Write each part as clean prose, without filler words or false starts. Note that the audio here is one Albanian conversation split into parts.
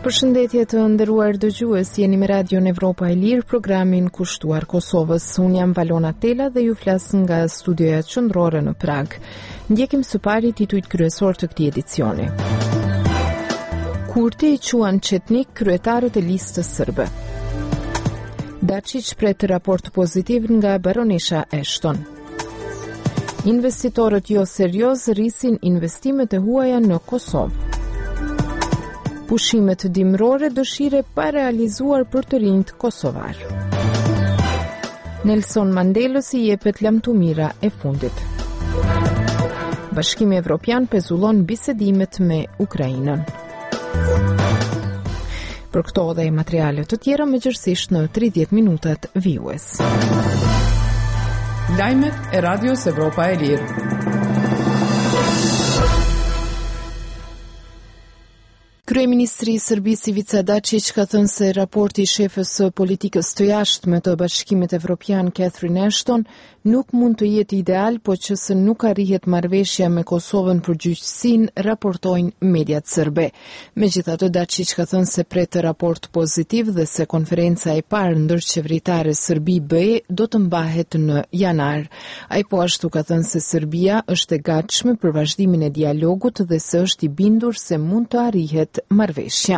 Përshëndetje të nderuar dëgjues, jeni me Radion Evropa e Lirë, programin kushtuar Kosovës. Unë jam Valona Tela dhe ju flas nga studioja qendrore në Prag. Ndjekim së pari titujt kryesor të këtij edicioni. Kurti i quan çetnik kryetarët e listës sërbe. Dačić pret raport pozitiv nga baronesha Ashton. Investitorët jo serioz rrisin investimet e huaja në Kosovë. Pushimet dimrore, dëshire pa realizuar për të rinjt kosovar. Nelson Mandelës i jepet lamtumira e fundit. Bashkimi Evropian pezullon bisedimet me Ukrainën. Për këto dhe materiale të tjera mëgjërësisht në 30 minutat vijues. Lajmet e Radios Evropa e Lirë. Kryeministri i Serbisë Ivica Dačić ka thënë se raporti i shefës së politikës të jashtme të Bashkimit Evropian Catherine Ashton nuk mund të jetë ideal, po që se nuk arrihet marrëveshja me Kosovën për gjyqësinë, raportojnë mediat serbe. Megjithatë, Dačić ka thënë se pret raport pozitiv dhe se konferenca e parë ndërqeveritare Serbi-BE do të mbahet në janar. Ai po ashtu ka thënë se Serbia është e gatshme për vazhdimin e dialogut dhe se është i bindur se mund të arrihet marrëveshja.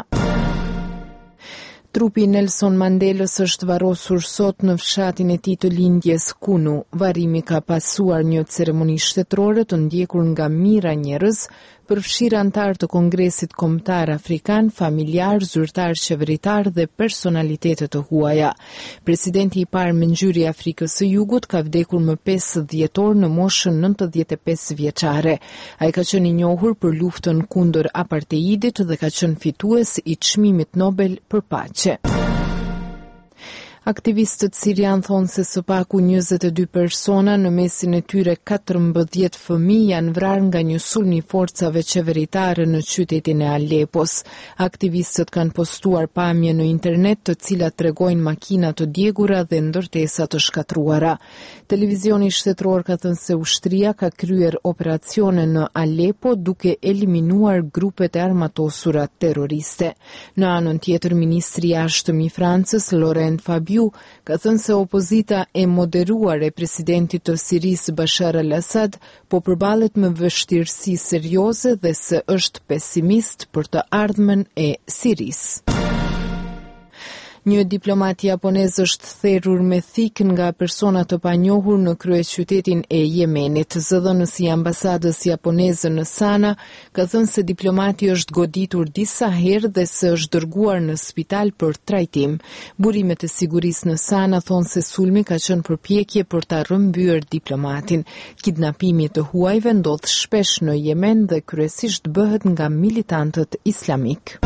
Trupi Nelson Mandelës është varrosur sot në fshatin e tij të lindjes Kunu. Varrimi ka pasuar një ceremoni shtetërore të ndjekur nga mijëra njerëz, përfshirë antarë të Kongresit Kombëtar Afrikan, familjar, zyrtar qeveritar dhe personalitetet të huaja. Presidenti i parë me ngjyrë i Afrikës së Jugut ka vdekur më 5 dhjetor në moshën 95 vjeçare. Ai ka qenë i njohur për luftën kundër apartheidit dhe ka qenë fitues i çmimit Nobel për paqe. Aktivistët sirian thonë se së paku 22 persona, në mesin e tyre 14 fëmijë, janë vrarë nga një sulm i forcave qeveritare në qytetin e Alepos. Aktivistët kanë postuar pamje në internet të cilat tregojnë makina të djegura dhe ndërtesa të shkatruara. Televizioni shtetëror ka thënë se ushtria ka kryer operacione në Alepo duke eliminuar grupet e armatosura terroriste. Në anën tjetër, ministri i jashtëm i Francës, Laurent Fabius, ka thënë se opozita e moderuar e presidentit të Sirisë Bashar al-Assad po përballet me vështirësi serioze dhe se është pesimist për të ardhmen e Sirisë. Një diplomat japonez është therrur me thik nga persona të panjohur në kryeqytetin e Yemenit. Zëdhënësi i ambasadës japoneze në Sana ka thënë se diplomati është goditur disa herë dhe se është dërguar në spital për trajtim. Burimet e sigurisë në Sana thonë se sulmi ka qenë përpjekje për ta rrëmbyer diplomatin. Kidnapimi të huajve ndodh shpesh në Yemen dhe kryesisht bëhet nga militantët islamik.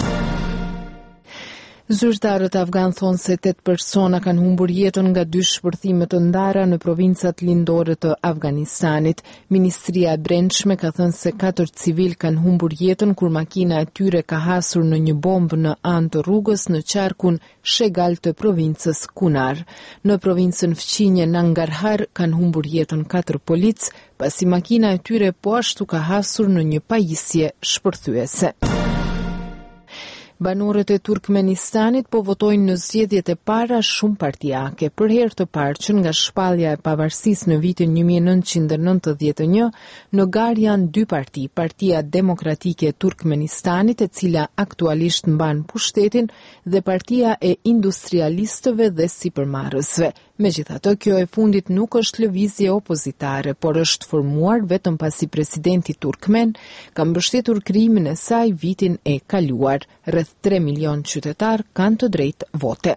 Zyrtarët afgan thonë se 8 persona kanë humbur jetën nga 2 shpërthime të ndara në provincat lindore të Afganistanit. Ministria e Brendshme ka thënë se 4 civil kanë humbur jetën kur makina e tyre ka hasur në një bombë në anë të rrugës në qarkun Shegal të provincës Kunar. Në provincën fqinje Nangarhar kanë humbur jetën 4 policë, pasi makina e tyre po ashtu ka hasur në një pajisje shpërthyese. Banorët e Turkmenistanit po votojnë në zgjedhjet e para shumë partijake. Për herë të parë që nga shpallja e pavarësisë në vitin 1991, në gar janë 2 parti, Partia Demokratike e Turkmenistanit, e cila aktualisht mban pushtetin, dhe Partia e Industrialistëve dhe Sipërmarrësve. Megjithatë, kjo e fundit nuk është lëvizje opozitare, por është formuar vetëm pasi presidenti turkmen ka mbështetur krijimin e saj vitin e kaluar. Rreth 3 milion qytetar kanë të drejtë vote.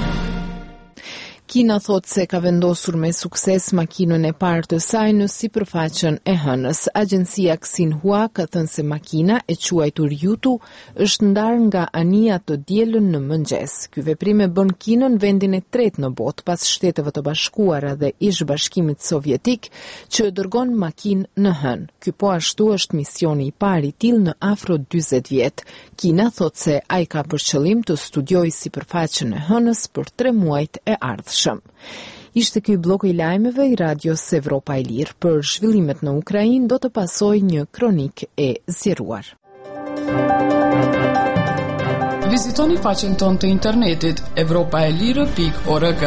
Kina thot se ka vendosur me sukses makinën e parë të saj në sipërfaqen e hënës. Agjencia Xinhua ka thënë se makina e quajtur Yutu është ndarë nga anija të dielën në mëngjes. Ky veprim e bën Kinën vendin e 3 në botë pas Shteteve të Bashkuara dhe ish Bashkimit Sovjetik që dërgon makinë në hënë. Ky po ashtu është misioni i parë i tillë në afro 40 vjet. Kina thot se ai ka për qëllim të studiojë sipërfaqen e hënës për 3 muajt e ardhshëm. Ishte ky bloku i lajmeve i Radios Evropa e Lirë. Për zhvillimet në Ukrainë do të pasojë një kronik e zgjeruar. Vizitoni faqen tonë të internetit evropaelire.org.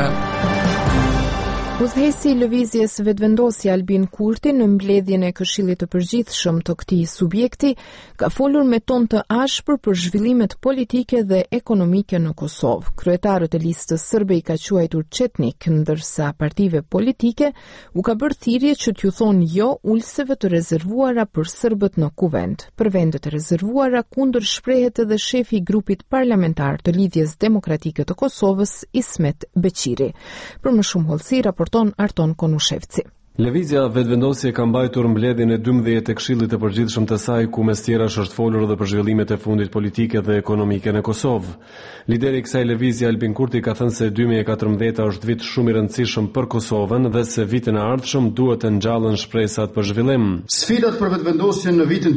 Udhëhesi i lëvizjes vetëvendosje Albin Kurti në mbledhjen e Këshillit të Përgjithshëm të këtij subjekti ka folur me ton të ashpër për zhvillimet politike dhe ekonomike në Kosovë. Kryetarët e listës serbe i ka quajtur çetnik, ndërsa partive politike u ka bërë thirrje që t'ju thonë jo ulseve të rezervuara për serbët në kuvend. Për vendet e rezervuara kundër shprehet edhe shefi i grupit parlamentar të Lidhjes Demokratike të Kosovës, Ismet Beqiri. Për më shumë hollësi Arton Konushevci. Lëvizja vetëvendosje ka mbajtur mbledhjen e 12 të Këshillit të Përgjithshëm të saj, ku mes tjerash është folur edhe për zhvillimet e fundit politike dhe ekonomike në Kosovë. Lideri i kësaj lëvizje Albin Kurti ka thënë se 2014 është vit shumë i rëndësishëm për Kosovën dhe se vitin e ardhshëm duhet të ngjallen shpresat për zhvillim. Sfidat për vetëvendosjen në vitin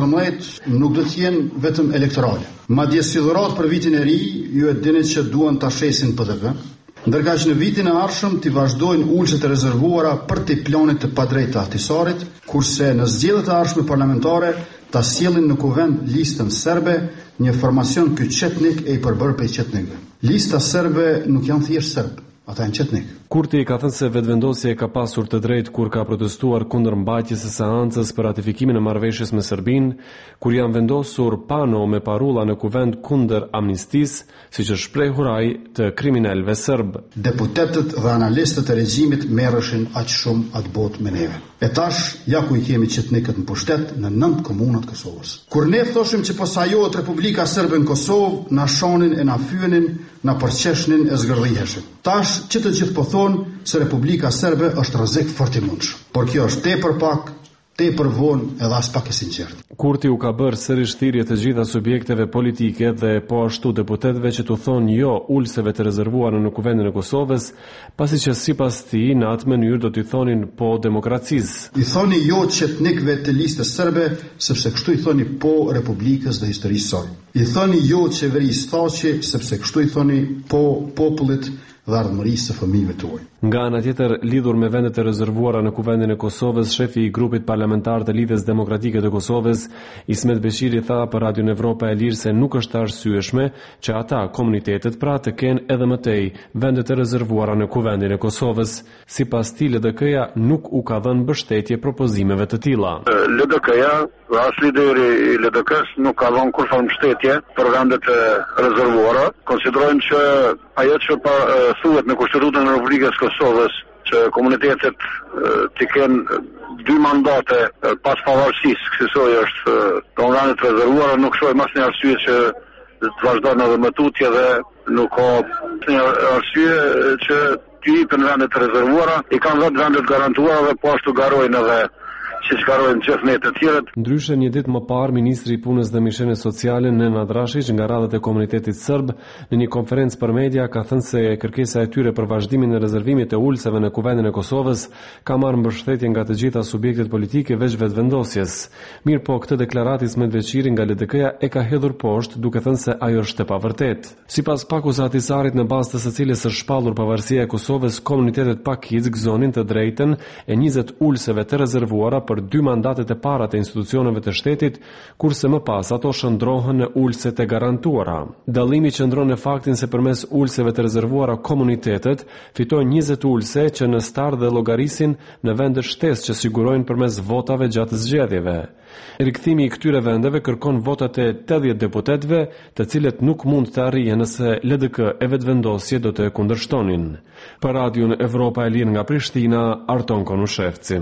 2014 nuk do të jenë vetëm elektorale. Madje si dhurat për vitin e ri, ju e dini që duan ta shesin PDP. Ndërkaq në vitin e ardhshëm të vazhdojnë ulset e rezervuara për të planit të padrejtë të ahtisarit, kurse në zgjedhjet e ardhshme parlamentare ta sjellin në kuvend listën serbe, një formacion ky çetnik e i përbërë prej çetnikëve. Lista serbe nuk janë thjesht serb, ata janë çetnik. Kurti ka thënë se vetëvendosja ka pasur të drejtë kur ka protestuar kundër mbajtjes së seancës për ratifikimin e marrëveshjes me Serbinë, kur janë vendosur pano me parulla në kuvend kundër amnistisë, siç është shprehur ai, të kriminalëve serb. Deputetët dhe analistët e regjimit merreshin aq shumë atë botë me neve. E tash ja ku i kemi çetnikët në pushtet në 9 komuna të Kosovës. Kur ne thoshim që po sajohet Republika Serbe në Kosovë, na shonin e na fyenin, na përqeshnin e zgërdhiheshin. Tash që të gjithë po thonë se Republika Serbe është rrezik fort i mundshëm. Por kjo është tepër pak, tepër vonë edhe as pak e sinqertë. Kurti u ka bërë sërish thirrje të gjitha subjekteve politike dhe po ashtu deputetëve që t'u thonë jo ulseve të rezervuara në kuvendin e Kosovës, pasi që sipas tij në atë mënyrë do t'i thonin po demokracisë. I thoni jo çetnikëve të listës serbe, sepse kështu i thoni po Republikës dhe historisë saj. I thoni jo qeverisë Thaçi, sepse kështu i thoni po popullit dhe ardhmërisë së fëmijëve tuaj. Nga ana tjetër, lidhur me vendet e rezervuara në kuvendin e Kosovës, shefi i grupit parlamentar të Lidhjes Demokratike të Kosovës, Ismet Beqiri, tha për Radion Evropa e Lirë se nuk është arsyeshme që ata, komunitetet, pra të kenë edhe më tej vendet e rezervuara në kuvendin e Kosovës. Sipas tij, LDK-ja nuk u ka dhënë mbështetje propozimeve të tilla. LDK-ja dhe as lideri i LDK-s nuk ka dhënë kurrë mbështetje për vendet e rezervuara, konsiderojnë që ajo që thuhet në Konstitutën e Republikës Kosovës që komunitetet të kenë 2 mandate pas pavarësisë, kësaj është vendet e rezervuara, nuk shohim asnjë arsye që të vazhdojnë edhe më tutje dhe nuk ka asnjë arsye që të jepin vendet e rezervuara, i kanë dhënë vendet garantuara dhe po ashtu garojnë edhe siç garojnë gjithë ne të tjerët. Ndryshe, një ditë më parë, ministri i Punës dhe Mishenës Sociale Nenad Rashić nga radhët e komunitetit serb në një konferencë për media ka thënë se kërkesa e tyre për vazhdimin e rezervimit të ulseve në kuvendin e Kosovës ka marrë mbështetje nga të gjitha subjektet politike veç vetëvendosjes. Mirë po, këtë deklaratë Ismet Beqiri nga LDK-ja e ka hedhur poshtë, duke thënë se ajo është e pavërtetë. Sipas akuzatisarit, në bazë të së cilës është shpallur pavarësia e Kosovës, komunitetet pakicë gëzonin të drejtën e 20 ulseve të rezervuara për 2 mandatet e para të institucioneve të shtetit, kurse më pas ato shndrohen në ulset e garantuara. Dallimi qëndron në faktin se përmes ulseve të rezervuara komunitetet fitojnë 20 ulse që në start dhe llogarisin në vende shtesë që sigurojnë përmes votave gjatë zgjedhjeve. Rikthimi i këtyre vendeve kërkon votat e 80 deputetëve, të cilët nuk mund të arrijnë nëse LDK e vetëvendosje do të kundërshtonin. Për Radion Evropa e Lirë nga Prishtina, Arton Konushevci.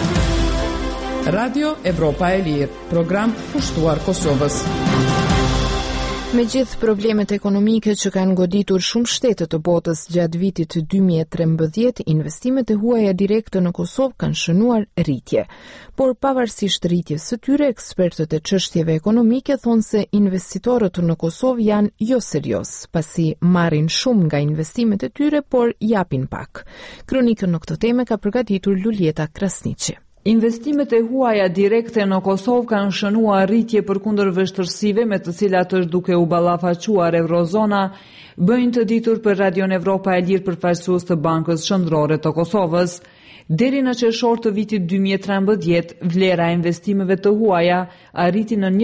Radio Evropa e Lirë, program pushtuar Kosovës. Me gjithë problemet ekonomike që kanë goditur shumë shtete të botës gjatë vitit 2013, investimet e huaja direkte në Kosovë kanë shënuar rritje. Por pavarësisht rritjes së tyre, ekspertët e çështjeve ekonomike thonë se investitorët në Kosovë janë jo serioz, pasi marrin shumë nga investimet e tyre, por japin pak. Kronikën në këtë temë ka përgatitur Lulieta Krasniqi. Investimet e huaja direkte në Kosovë kanë shënuar rritje përkundër vështirësive me të cilat është duke u ballafaquar Eurozona, bëjnë të ditur për Radion Evropa e Lirë përfaqësues të Bankës Shëndrore të Kosovës. Deri në qershor të vitit 2013, vlera e investimeve të huaja arriti në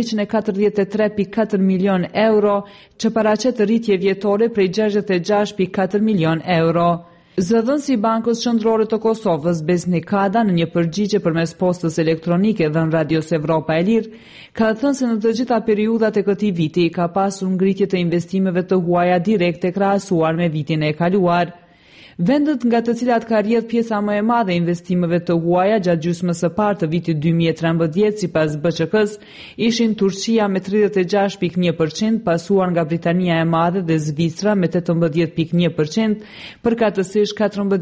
143.4 milion euro, që paraqet rritje vjetore prej 66.4 milion euro. Zëdhënësi i Bankës Qendrore të Kosovës, Besnik Kada, në një përgjigje përmes postës elektronike dhe në Radios Evropa e Lirë, ka thënë se në të gjitha periudhat e këtij viti ka pasur ngritje të investimeve të huaja direkte krahasuar me vitin e kaluar. Vendet nga të cilat ka rrjedh pjesa më e madhe e investimeve të huaja gjatë gjysmës së parë të vitit 2013 sipas BÇK-s ishin Turqia me 36.1%, pasuar nga Britania e Madhe dhe Zvicra me 18.1%, përkatësisht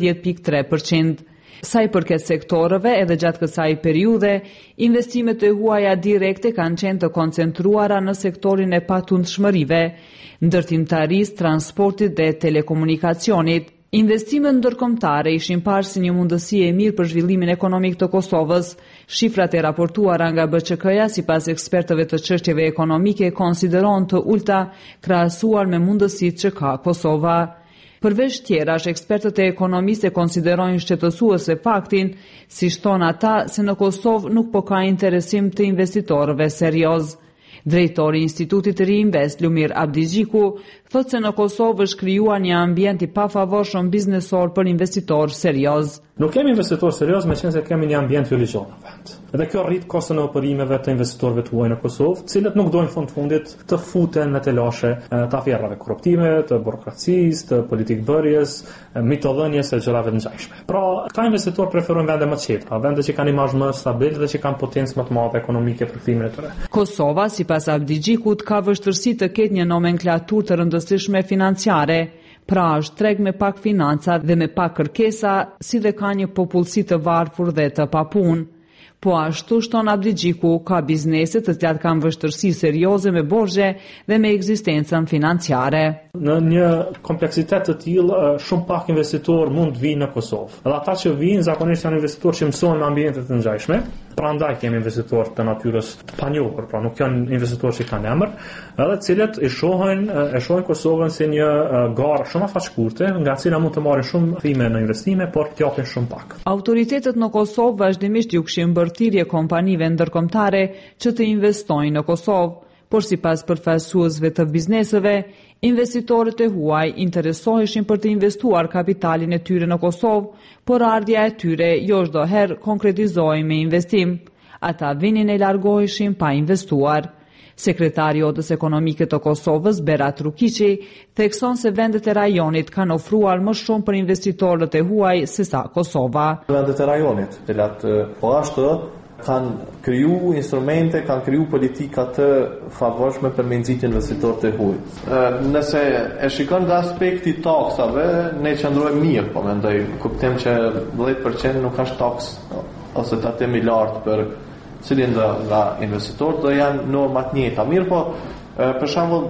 14.3%. Sa i përket sektorëve, edhe gjatë kësaj periudhe, investimet e huaja direkte kanë qenë të koncentruara në sektorin e patundshmërive, ndërtimtarisë, transportit dhe telekomunikacionit. Investimet ndërkombëtare ishin parë si një mundësi e mirë për zhvillimin ekonomik të Kosovës. Shifrat e raportuara nga BÇK-ja sipas ekspertëve të çështjeve ekonomike konsiderohen të ulta krahasuar me mundësitë që ka Kosova. Përveç tjerash, ekspertët e ekonomisë e konsiderojnë shqetësuese faktin, si thon ata, se në Kosovë nuk po ka interesim të investitorëve serioz. Drejtori i Institutit të Ri-Invest, Lumir Abdigjiku, thotë se në Kosovë është krijuar një ambient i pafavorshëm biznesor për investitor serioz. Nuk kemi investitor serioz me qenë se kemi një ambient religion në vend. Edhe kjo rrit kostën e operimeve të investitorëve të huaj në Kosovë, cilët nuk dojnë fund fundit të futen në telashe të afjerrave korruptive, të burokracisë, të politikbërjes, mitodhënies e gjërave të ngjashme. Pra, këta investitorë preferojnë vende më të qeta, vende që kanë imazh më stabil dhe që kanë potencë më të madhe ekonomike për kthimin e tyre. Kosova, sipas Abdigjikut, ka vështirësi të ketë një nomenklaturë të rëndësishme financiare. Pra është treg me pak financa dhe me pak kërkesa, si dhe ka një popullsi të varfër dhe të papunë. Po ashtu, shton Abdigjiku, ka biznese të cilat kanë vështirësi serioze me borxhe dhe me ekzistencën financiare. Në një kompleksitet të tillë, shumë pak investitor mund të vinë në Kosovë. Dhe ata që vinë zakonisht janë investitorë që mësohen në ambiente të ngjashme. Prandaj kemi investitorë të natyrës të panjohur, pra nuk janë investitorë që kanë emër, edhe të cilët e shohin Kosovën si një garë shumë afaqshkurte, nga cila mund të marrin shumë thime në investime, por të japin shumë pak. Autoritetet në Kosovë vazhdimisht ju kishin bërthirrje kompanive ndërkombëtare që të investojnë në Kosovë, por sipas përfaqësuesve të bizneseve, investitorët e huaj interesoheshin për të investuar kapitalin e tyre në Kosovë, por ardhja e tyre jo çdo herë konkretizohej me investim. Ata vinin e largoheshin pa investuar. Sekretari i Odës Ekonomike të Kosovës, Berat Rukiqi, thekson se vendet e rajonit kanë ofruar më shumë për investitorët e huaj sesa Kosova. Vendet e rajonit, të cilat po ashtu kanë kriju instrumente, kanë kriju politika të favorshme për me nxit investitorët e huaj. Nëse e shikon nga aspekti taksave, ne qëndrojmë mirë, po mendoj, kuptojmë që 10% nuk është taks ose tatemi lartë për cilin nga investitor dhe janë normat njëta. Mirë po, për shembull,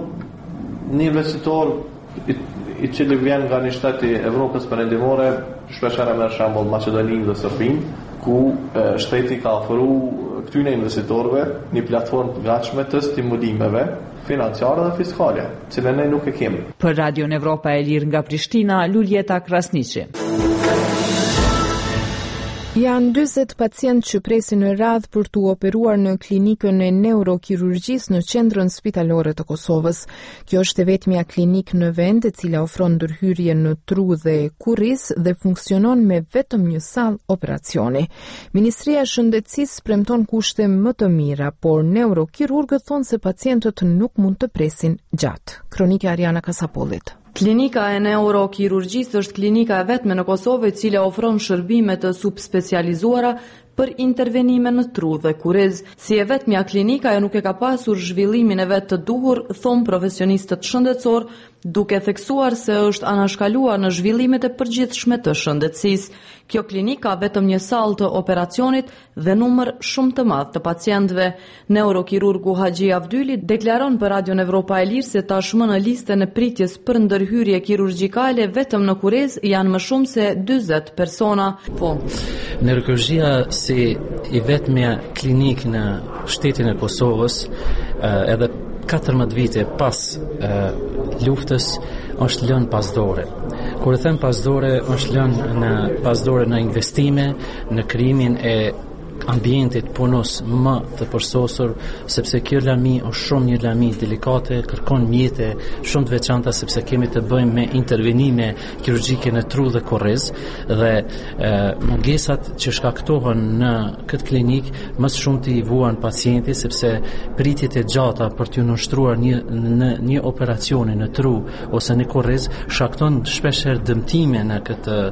një investitor i cili vjen nga një shtet i Evropës perëndimore, shpeshherë merr shembull Maqedoninë dhe Serbinë, ku shteti ka ofruar këtyre investitorëve një platformë të gatshme të stimulimeve financiare dhe fiskale, cilën ne nuk e kemi. Për Radion Evropa e Lirë nga Prishtina, Luljeta Krasniqi. Janë 40 pacientë që presin në radhë për të operuar në klinikën e neurokirurgjisë në qendrën spitalore të Kosovës. Kjo është e vetmja klinikë në vend e cila ofron ndërhyrje në tru dhe kurriz dhe funksionon me vetëm një sallë operacioni. Ministria e Shëndetësisë premton kushte më të mira, por neurokirurgët thonë se pacientët nuk mund të presin gjatë. Kronika Ariana Kasapollit. Klinika e neurokirurgjisë është klinika e vetme në Kosovë e cila ofron shërbime të subspecializuara për intervenime në tru dhe kurriz. Si e vetmja klinika ajo nuk e ka pasur zhvillimin e vet të duhur, thon profesionistët shëndetësor, duke theksuar se është anashkaluar në zhvillimet e përgjithshme të shëndetësisë. Kjo klinik ka vetëm një sallë të operacionit dhe numër shumë të madh të pacientëve. Neurokirurgu Haxhi Avdyli deklaron për Radion Evropa e Lirë se tashmë në listën e pritjes për ndërhyrje kirurgjikale vetëm në kurriz janë më shumë se 40 persona. Neurokirurgjia si i vetmja klinik në shtetin e Kosovës, edhe 14 vite pas luftës është lënë pas dore. Kur e them pasdore, është lënë në pasdore në investime, në krijimin e ambientit punos më të përsosur, sepse kjo lami është shumë një lami delikate, kërkon mjete shumë të veçanta, sepse kemi të bëjmë me intervenime kirurgjike në tru dhe korrez, dhe mungesat që shkaktohen në këtë klinik më së shumti i vuan pacienti, sepse pritjet e gjata për t'ju nënshtruar në një operacioni në tru ose në korrez shkakton shpeshherë dëmtime në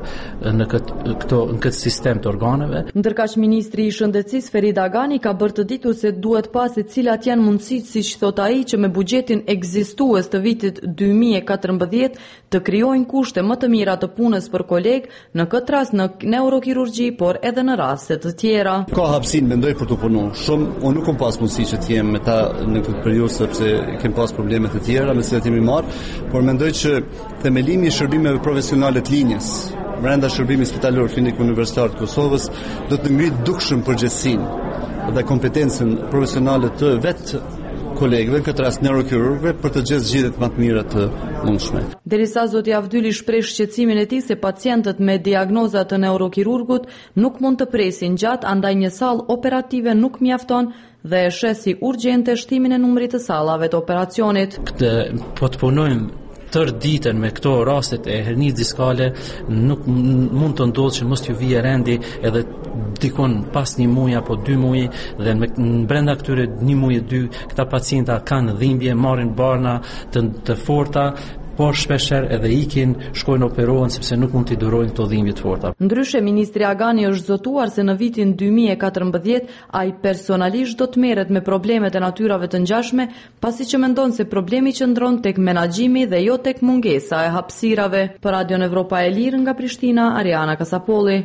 këtë sistem të organeve. Ndërkaq ministri i Shëndetësisë Ferit Agani ka bërë të ditur se duhet pasi cilat janë mundësitë, siç thot ai, që me buxhetin ekzistues të vitit 2014 të krijojnë kushte më të mira të punës për kolegë, në këtë rast në neurokirurgji, por edhe në raste të tjera. Ka hapësinë mendoj për të punuar. Shumë unë nuk kam pas mundësi që të jem me ta në këtë periudhë sepse kem pas probleme të tjera me cilat jemi marr, por mendoj që themelimi i shërbimeve profesionale të linjës brenda shërbimit spitalor klinik universitar të Kosovës do të ngritë dukshëm përgjegjësinë dhe kompetencën profesionale të vetë kolegëve, në këtë rast neurokirurgëve, për të gjetur zgjidhjet më të mira të mundshme. Derisa zoti Avdyli shpreh shqetësimin e tij se pacientët me diagnoza të neurokirurgut nuk mund të presin gjatë, andaj një sallë operative nuk mjafton dhe e sheh si urgjente shtimin e numrit të sallave të operacionit. Po të punojmë tërë ditën me këto rastet e hernisë diskale, nuk mund të ndodhë që mos t'ju vijë rendi edhe dikon pas një muaj apo 2 muaj, dhe brenda këtyre 1 muaj e 2 këta pacienta kanë dhimbje, marrin barna të forta, por shpeshherë edhe ikin, shkojnë operohen sepse nuk mund t'i durojnë këto dhimbje të forta. Ndryshe, ministri Agani është zotuar se në vitin 2014 ai personalisht do të merret me problemet e natyrave të ngjashme, pasi që mendon se problemi qëndron tek menaxhimi dhe jo tek mungesa e hapësirave. Për Radion Evropa e Lirë nga Prishtina, Ariana Kasapolli.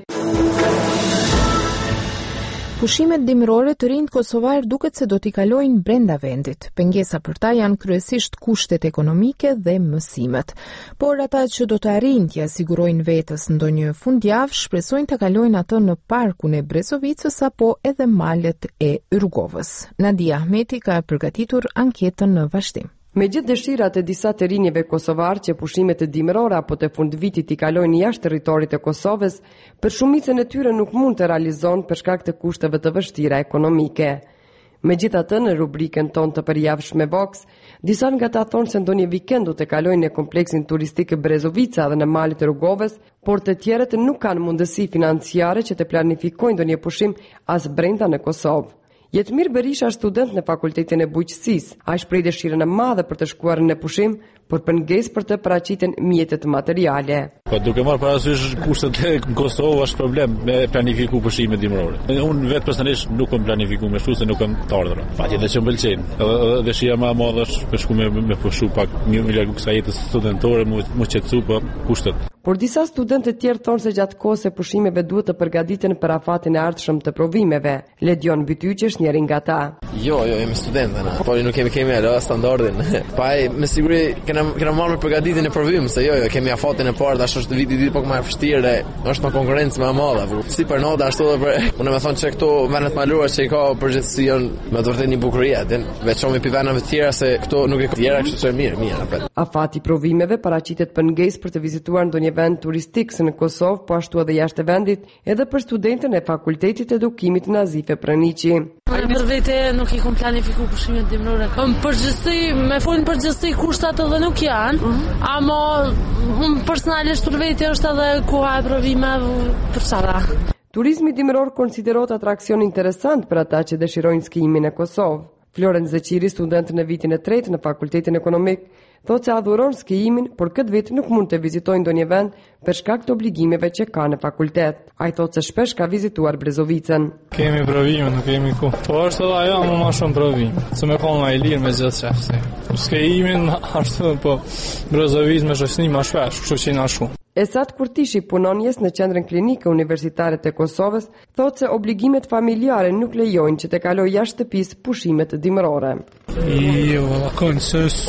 Pushimet dimërore të rinjt kosovar duket se do t'i kalojnë brenda vendit. Pengesa për ta janë kryesisht kushtet ekonomike dhe mësimet. Por ata që do të arrijnë t'i sigurojnë vetës ndonjë fundjavë, shpresojnë të kalojnë atë në parkun e Brezovicës apo edhe malet e Yrgovës. Nadia Ahmeti ka përgatitur anketën në vazhdim. Me gjithë dëshirat e disa të rinjeve kosovar që pushimet e dimërore apo të fundvitit i kalojnë jashtë territorit të Kosovës, për shumicën e tyre nuk mund të realizon për shkak të kushteve të vështira ekonomike. Megjithatë, në rubrikën tonë të përjavshme Vox, disa nga ta thonë se ndonjë vikendu të kalojnë në kompleksin turistik Brezovica dhe në malet e Rrugovës, por të tjerët nuk kanë mundësi financiare që të planifikojnë ndonjë pushim as brenda në Kosovë. Jetmir Berisha, student në Fakultetin e Bujqësisë, ai shpreh dëshirën e madhe për të shkuar në pushim, por pengesë për të paraqiten mjetet materiale. Po duke marrë parasysh kushtet e Kosovës është problem me planifiku pushimet dimërore. Unë vetë personalisht nuk kam planifikuar me shtu se nuk kam të ardhurë. Patjetër që m'pëlqejnë. Edhe dëshira më e madhe është për shku me pushu pak një largu kësaj jetës studentore, mu qetësu po kushtet. Por disa studentë të tjerë thonë se gjatë kohës së pushimeve duhet të përgatiten për afatin e ardhshëm të provimeve. Ledion Bytyqi është njëri nga ata. Jo, jemi studentë na. Po nuk kemi alo standardin. Pa me siguri kena marrë me përgatitjen e provimit, se jo, kemi afatin e parë, tash është viti ditë pak më e vështirë, është më konkurrencë më e madhe. Si për nota ashtu edhe për, unë më thonë se këto vende të maluara që i ka përgjithësi janë me vërtet një bukurie, veçanërisht pi vendeve të tjera se këto nuk e kanë tjera, kështu që mirë napret. Afati provimeve paraqitet pengesë për të vizituar ndonjë vend turistik në Kosovë, po ashtu edhe jashtë vendit, edhe për studentën e Fakultetit të Edukimit Nazife Praniqi. Për vete nuk i kom planifiku pushimet dimërore. Përgjithësi, me folën përgjithësi kushtat edhe nuk janë, ama personalisht për vete është edhe koha e provimeve për sara. Turizmi dimëror konsiderohet atrakcion interesant për ata që dëshirojnë skijimin në Kosovë. Floren Zeqiri, student në vitin e 3 në Fakultetin Ekonomik, thotë se adhuron skijimin, por këtë vit nuk mund të vizitojë ndonjë vend për shkak të obligimeve që ka në fakultet. Ai thotë se shpesh ka vizituar Brezovicën. Kemi provime, nuk kemi ku. Po është edhe ajo më shumë provim. Se me konë i lirë me gjithë çështje. Skijimin ashtu po Brezovicë me shoqëni më shpesh, kështu që na shumë. Esat Kurtishi, punonjes në qendrën klinike universitare të Kosovës, thotë se obligimet familjare nuk lejojnë që të kalojë jashtë shtëpisë pushimet dimërore. Jo,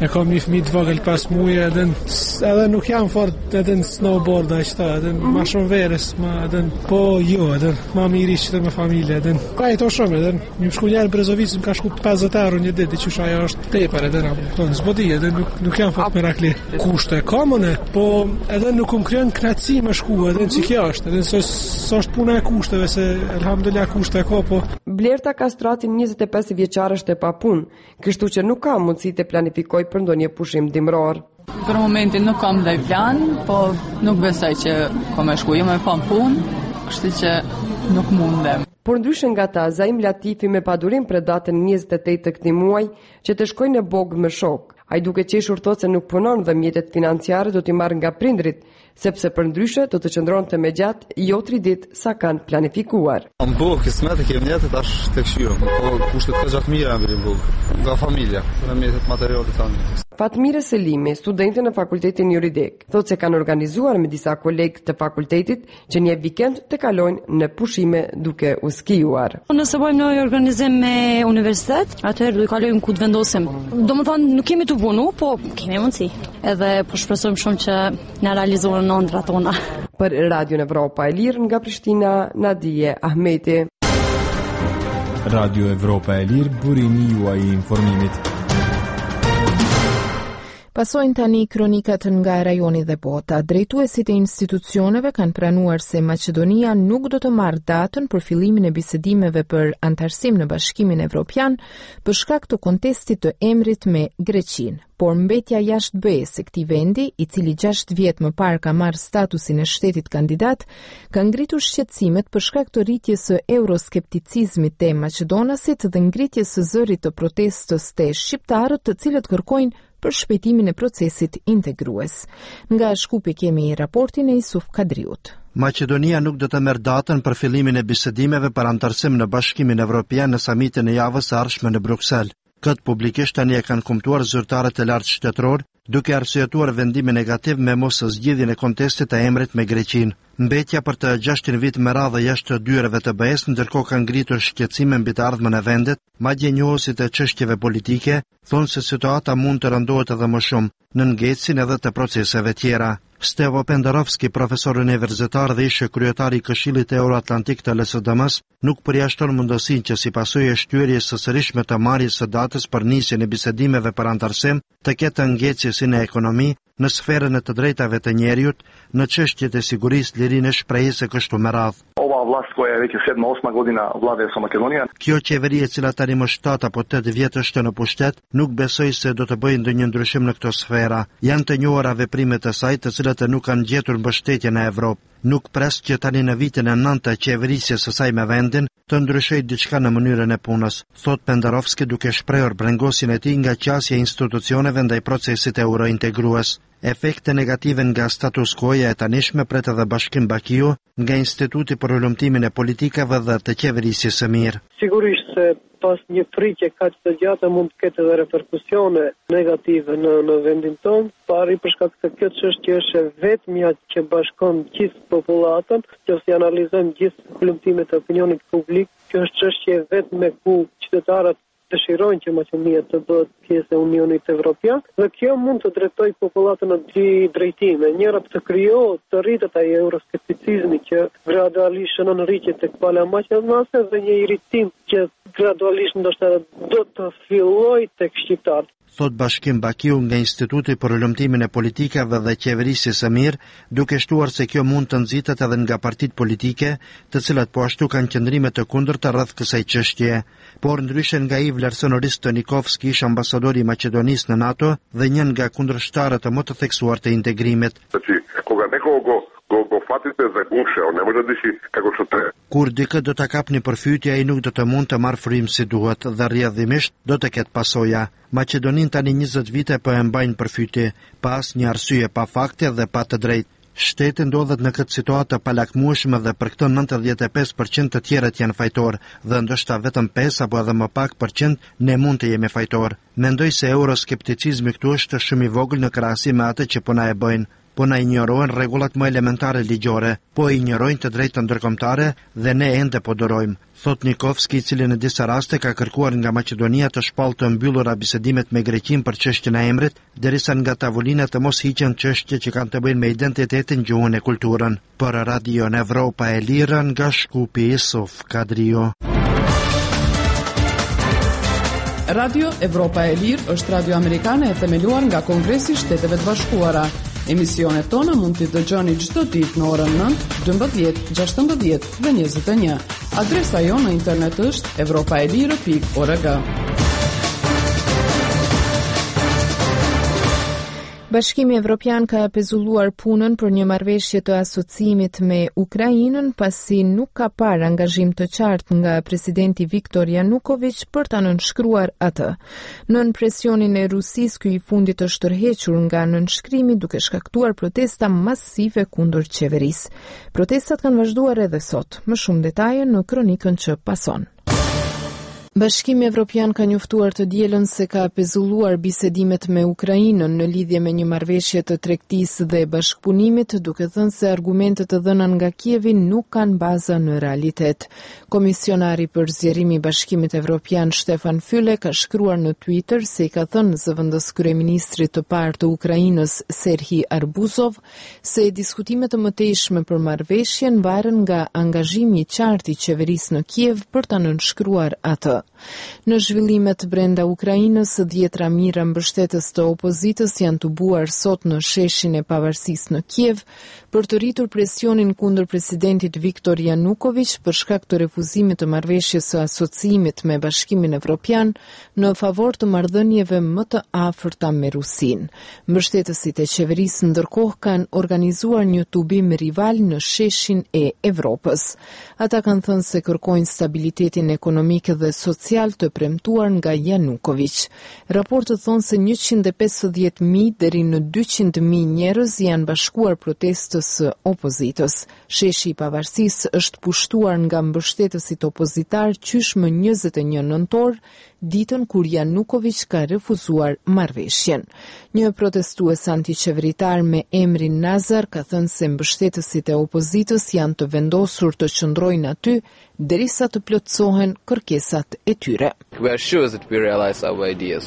E kam një fëmijë të vogël 5 muaj, edhe nuk jam fort edhe në snowboard edhe ma shumë verës, po jo, edhe ma miri që me familje, edhe ka jeto shumë, edhe një shku njerë në Brezovic, më ka shku 50 euro një dit, që shaja është tepër, edhe në zbodi, edhe nuk jam fort merakli. Kushte komune, po edhe nuk më kryon knatësi me shku, edhe që kjo është, edhe së është puna e kushteve, se elhamdulillah kushte e ko, po. Blerta Kastratin 25 vjeçar është e papun, kështu që nuk ka mundësi të planifikoj për ndonjë pushim dimror. Për momentin nuk kam ndaj plan, po nuk besoj që kam e shku, jo me pam punë, kështu që nuk mundem. Por ndryshe nga ta, Zaim Latifi me padurim për datën 28 të këtij muaji që të shkojë në Bog me shok. Ai duke qeshur thotë se nuk punon dhe mjetet financiare do t'i marrë nga prindrit, sepse për ndryshe do të qëndronte më gjatë jo 3 ditë sa kanë planifikuar. Në Bog, kismet e kemi mjetet tash tek shiu, po kushtet ka gjatë mira në Bog, nga familja, në mjetet materiale tani. Fatmire Selimi, studente në Fakultetin Juridik, thotë se kanë organizuar me disa kolegë të fakultetit që një vikend të kalojnë në pushime duke u skijuar. Nëse bëjmë në organizim me universitet, atëherë do të kalojmë ku të vendosim. Domethënë nuk kemi të punu, po kemi mundësi. Edhe po shpresojmë shumë që na realizohen ëndrat tona. Për Radio Evropa e Lirë nga Prishtina, Nadije Ahmeti. Radio Evropa e Lirë, burimi juaj i informimit. Pasojnë tani kronikat nga rajoni dhe bota. Drejtuesit e institucioneve kanë pranuar se Maqedonia nuk do të marrë datën për fillimin e bisedimeve për antarësim në Bashkimin Evropian për shkak të kontestit të emrit me Greqinë. Por mbetja jashtë BE-s e këtij vendi, i cili 6 vjet më parë ka marrë statusin e shtetit kandidat, ka ngritur shqetësimet për shkak të rritjes së euroskepticizmit të maqedonasit dhe ngritjes së zërit të protestës të shqiptarët, të cilët kërkojnë për shpejtimin e procesit integrues. Nga Shkupi kemi raportin e Isuf Kadriut. Maqedonia nuk do të merr datën për fillimin e bisedimeve për antarësim në Bashkimin Evropian në samitin e javës së ardhshme në Bruksel. Këtë publikisht tani e kanë kumtuar zyrtarët e lartë shtetëror, duke arsyetuar vendimin negativ me mos zgjidhjen e kontestit të emrit me Greqinë. Mbetja për të 600 vit me radhë jashtë të dyereve të BE-s ndërkohë ka ngritur shqetësime mbi të ardhmen e vendit, madje njohësit e çështjeve politike thonë se situata mund të rëndohet edhe më shumë në ngecin edhe të proceseve tjera. Stevo Pendarovski, profesor universitar dhe ishte kryetari i Këshillit Euroatlantik të LSDM-s, nuk përjashton mundësinë që si pasojë e shtyrjes së sërishme të marrjes së datës për nisjen e bisedimeve për antarësim të ketë ngjecje si në ekonomi, në sferën e të drejtave të njerëzit, në çështjet e sigurisë, lirinë e shprehjes e kështu me radhë. Kjo qeveri e cila tani më 7 apo 8 vjet është në pushtet, nuk besoj se do të bëjë ndonjë ndryshim në këto sfera. Janë të njohura veprimet e saj, të cilat nuk kanë gjetur mbështetje në Evropë. Nuk pres që tani në vitin e 9 të qeverisjes së saj me vendin të ndryshojë diçka në mënyrën e punës, thot Pendarovski duke shprehur brengosjen e tij nga qasja e institucioneve ndaj procesit eurointegrues. Efekte negative nga status quo-ja e tanishme pret edhe Bashkim Bakiu nga Instituti për Ullumtimin e Politikave dhe të Qeverisjes së Mirë. Sigurisht se pas një pritje kaq të gjatë mund të ketë edhe reperkusione negative në vendin tonë, pari për shkak se kjo çështje është vetmja që bashkon gjithë popullatën, nëse analizojmë gjithë ullumtimet e opinionit publik, kjo është çështje vetme ku qytetarët dëshirojnë që Maqedonia të bëhet pjesë e Unionit Evropian dhe kjo mund të drejtojë popullatën në dy drejtime. Njëra të krijohet, të rritet ai euroskepticizmi që gradualisht shënon rritje tek pala maqedonase dhe një irritim që gradualisht ndoshta do të fillojë tek shqiptarët. Thot Bashkim Bakiu nga Instituti për Ullumtimin e Politikave dhe Qeverisjes së Mirë, duke shtuar se kjo mund të nxitet edhe nga partitë politike, të cilat po ashtu kanë qëndrime të kundërta rreth kësaj çështje. Por ndryshe nga Iv Larsonoris Tonikovski, ish ambasadori i Maqedonisë në NATO dhe një nga kundërshtarët e më të theksuar të integrimit. Kur dikë do të kapni përfytje, ai nuk do të mund të marrë frymë si duhet dhe rrjedhimisht do të ketë pasoja. Maqedonin tani 20 vite po e mbajnë përfytje, pas një arsye pa fakte dhe pa të drejtë. Shteti ndodhet në këtë situatë të palakmueshme dhe për këtë 95% të tjerët janë fajtor dhe ndoshta vetëm 5 apo edhe më pak % ne mund të jemi fajtor. Mendoj se euroskepticizmi këtu është shumë i vogël në krahasim me atë që po na e bëjnë. po na injorojnë rregullat më elementare ligjore, po injorojnë të drejtën ndërkombëtare dhe ne ende po dorojmë, thot Nikovski, i cili në disa raste ka kërkuar nga Maqedonia të shpallë të mbyllura bisedimet me Greqinë për çështjen e emrit, derisa nga tavolina të mos hiqen çështje që kanë të bëjnë me identitetin, gjuhën e kulturën. Për Radio Evropa e Lira, nga Shkupi, Yusuf Kadrio. Radio Evropa e Lirë është radio amerikane e themeluar nga Kongresi i Shteteve të Bashkuara. Emisionet tona mund t'i dëgjoni çdo ditë në orën 9, 12, 16 dhe 21. Adresa jonë në internet është evropaelire.org. Bashkimi Evropian ka pezulluar punën për një marrëveshje të asociimit me Ukrainën pasi nuk ka parë angazhim të qartë nga presidenti Viktor Yanukovych për ta nënshkruar atë. Nën presionin e Rusisë, ky i fundit është tërhequr nga nënshkrimi duke shkaktuar protesta masive kundër qeverisë. Protestat kanë vazhduar edhe sot. Më shumë detaje në kronikën që pason. Bashkimi Evropian ka njoftuar të dielën se ka pezulluar bisedimet me Ukrainën në lidhje me një marrëveshje të tregtisë dhe bashkëpunimit, duke thënë se argumentet të dhëna nga Kievi nuk kanë baza në realitet. Komisionari për zgjerimi i Bashkimit Evropian Stefan Füle ka shkruar në Twitter se i ka thënë zëvendës kryeministrit të parë të Ukrainës Serhij Arbuzov se diskutimet të mëtejshme për marrëveshjen varen nga angazhimi i qartë i qeverisë në Kiev për ta nënshkruar atë. Në zhvillimet brenda Ukrainës, 10 mijëra mbështetës të opozitës janë tubuar sot në sheshin e pavarësisë në Kiev për të rritur presionin kundër presidentit Viktor Yanukovych për shkak të refuzimit të marrëveshjes së asociimit me Bashkimin Evropian në favor të marrëdhënieve më të afërta me Rusinë. Mbështetësit e qeverisë ndërkohë kanë organizuar një tubim rival në sheshin e Evropës. Ata kanë thënë se kërkojnë stabilitetin ekonomik dhe social të premtuar nga Yanukovych. Raportet thonë se 150.000 deri në 200.000 njerëz janë bashkuar protestës së opozitës. Sheshi i pavarësisë është pushtuar nga mbështetësit opozitar qysh më 21 nëntor, ditën kur Yanukovych ka refuzuar marrëveshjen. Një protestues antiqeveritar me emrin Nazar ka thënë se mbështetësit e opozitës janë të vendosur të qëndrojnë aty derisa të plotësohen kërkesat e tyre. We are sure that we realize our ideas.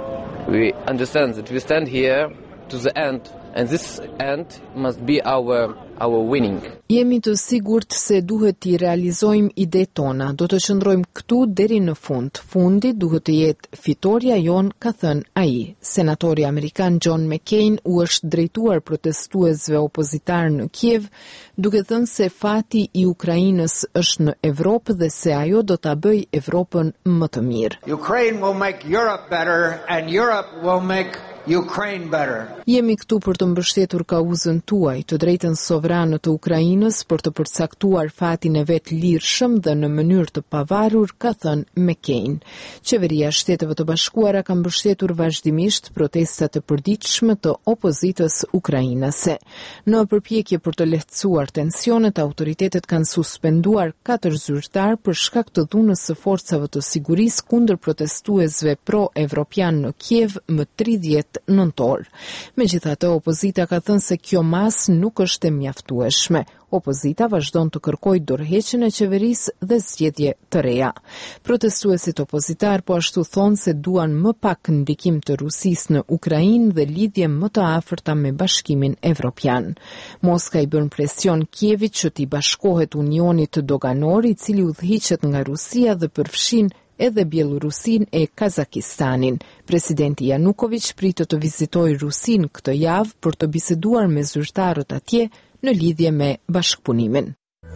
We understand that we stand here to the end, and this end must be our winning. Jemi të sigurt se duhet t'i realizojmë idetë tona. Do të qëndrojmë këtu deri në fund. Fundi duhet të jetë fitoria jon, ka thënë ai. Senatori amerikan John McCain u është drejtuar protestuesve opozitar në Kiev, duke thënë se fati i Ukrainës është në Evropë dhe se ajo do ta bëjë Evropën më të mirë. Ukraine will make Europe better and Europe will make Ukraine better. Jemi këtu për të mbështetur kauzën tuaj, të drejtën sovrane të Ukrainës, për të përcaktuar fatin e vet lirshëm dhe në mënyrë të pavarur, ka thënë McCain. Qeveria e Shteteve të Bashkuara ka mbështetur vazhdimisht protestat e përditshme të opozitës ukrainase. Në përpjekje për të lehtësuar tensionet, autoritetet kanë suspenduar 4 zyrtar për shkak të dhunës së forcave të sigurisë kundër protestuesve pro-evropian në Kiev më 30 nëntor. Megjithatë, opozita ka thënë se kjo mas nuk është e mjaftueshme. Opozita vazhdon të kërkojë dorëheqjen e qeverisë dhe zgjedhje të reja. Protestuesit opozitar po ashtu thonë se duan më pak ndikim të Rusisë në Ukrainë dhe lidhje më të afërta me Bashkimin Evropian. Moska i bën presion Kievit që t'i bashkohet unionit doganor i cili udhëhiqet nga Rusia dhe përfshin edhe Bielorusin e Kazakistanin. Presidenti Yanukovych pritet të vizitojë Rusin këtë javë për të biseduar me zyrtarët atje në lidhje me bashkëpunimin.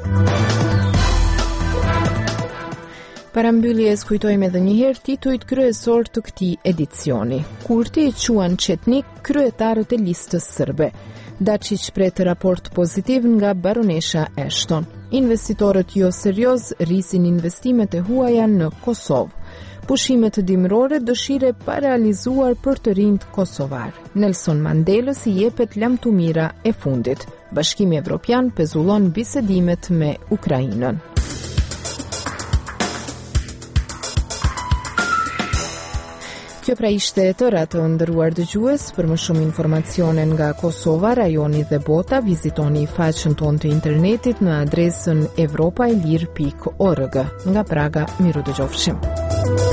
Para mbylljes kujtojmë edhe një herë titujt kryesor të këtij edicioni. Kurti e quan Çetnik kryetarët e listës serbe. Dačić pret raport pozitiv nga baronesha Ashton. Investitorët jo serioz rrisin investimet e huaja në Kosovë. Pushimet dimërore dëshire pa realizuar për të rinjt kosovar. Nelson Mandelës i jepet lamtumira e fundit. Bashkimi Evropian pezullon bisedimet me Ukrainën. Kjo pra ishte e tëra të nderuar dëgjues. Për më shumë informacione nga Kosova, rajoni dhe bota, vizitoni faqen tonë të internetit në adresën evropaelir.org. Nga Praga, miru dëgjofshim.